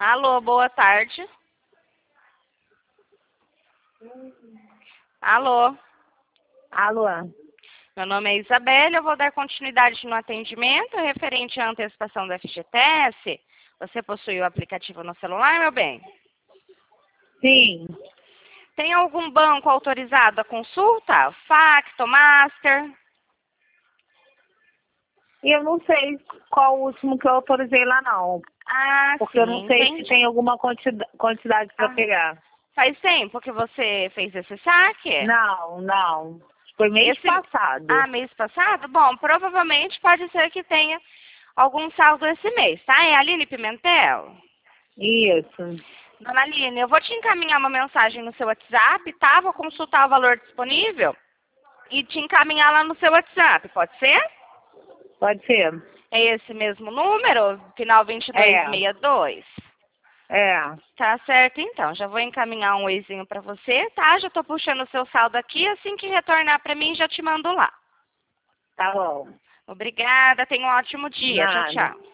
Alô, boa tarde. Alô, Alô? meu nome é Isabela, eu vou dar continuidade no atendimento referente à antecipação do FGTS. Você possui o aplicativo no celular, meu bem? Sim. Tem algum banco autorizado a consulta? Facto, Master? E eu não sei qual o último que eu autorizei lá, não. Ah, Porque eu não sim, sei se entendi. tem alguma quantidade para Ah, pegar. faz tempo que você fez esse saque? Não. Foi mês Esse... passado. Ah, mês passado? Bom, provavelmente pode ser que tenha algum saldo esse mês, tá? É a Aline Pimentel? Isso. Dona Aline, eu vou te encaminhar uma mensagem no seu WhatsApp, tá? Vou consultar o valor disponível e te encaminhar lá no seu WhatsApp, pode ser? Pode ser? É esse mesmo número, final É. 2262. É. Tá certo, então. Já vou encaminhar um oizinho pra você, tá? Já tô puxando o seu saldo aqui, assim que retornar pra mim, já te mando lá. Tá bom. Obrigada, tenha um ótimo dia. Tchau, Nada. tchau.